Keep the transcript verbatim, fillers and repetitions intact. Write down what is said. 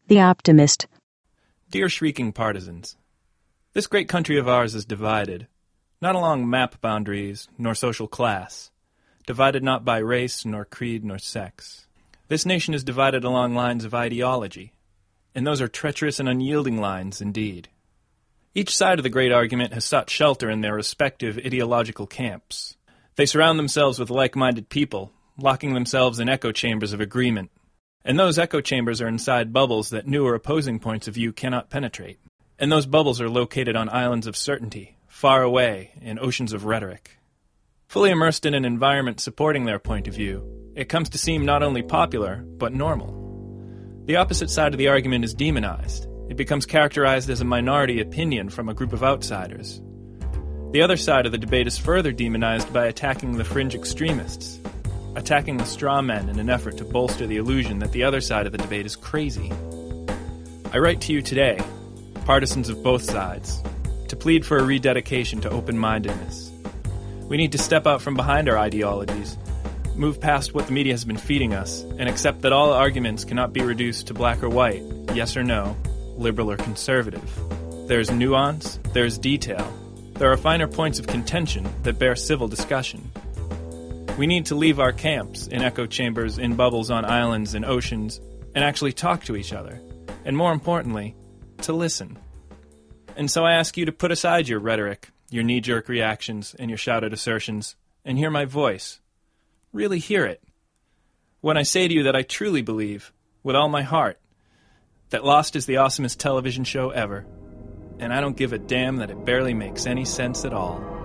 The Optimist. Dear shrieking partisans, this great country of ours is divided, not along map boundaries nor social class, divided not by race nor creed nor sex. This nation is divided along lines of ideology, and those are treacherous and unyielding lines indeed. Each side of the great argument has sought shelter in their respective ideological camps. They surround themselves with like-minded people, locking themselves in echo chambers of agreement. And those echo chambers are inside bubbles that new or opposing points of view cannot penetrate. And those bubbles are located on islands of certainty, far away in oceans of rhetoric. Fully immersed in an environment supporting their point of view, it comes to seem not only popular, but normal. The opposite side of the argument is demonized. It becomes characterized as a minority opinion from a group of outsiders. The other side of the debate is further demonized by attacking the fringe extremists, attacking the straw men in an effort to bolster the illusion that the other side of the debate is crazy. I write to you today, partisans of both sides, to plead for a rededication to open-mindedness. We need to step out from behind our ideologies, move past what the media has been feeding us, and accept that all arguments cannot be reduced to black or white, yes or no, liberal or conservative. There's nuance, there's detail, there are finer points of contention that bear civil discussion. We need to leave our camps in echo chambers, in bubbles on islands and oceans, and actually talk to each other, and more importantly, to listen. And so I ask you to put aside your rhetoric, your knee-jerk reactions, and your shouted assertions, and hear my voice. Really hear it. When I say to you that I truly believe, with all my heart, that Lost is the awesomest television show ever, and I don't give a damn that it barely makes any sense at all.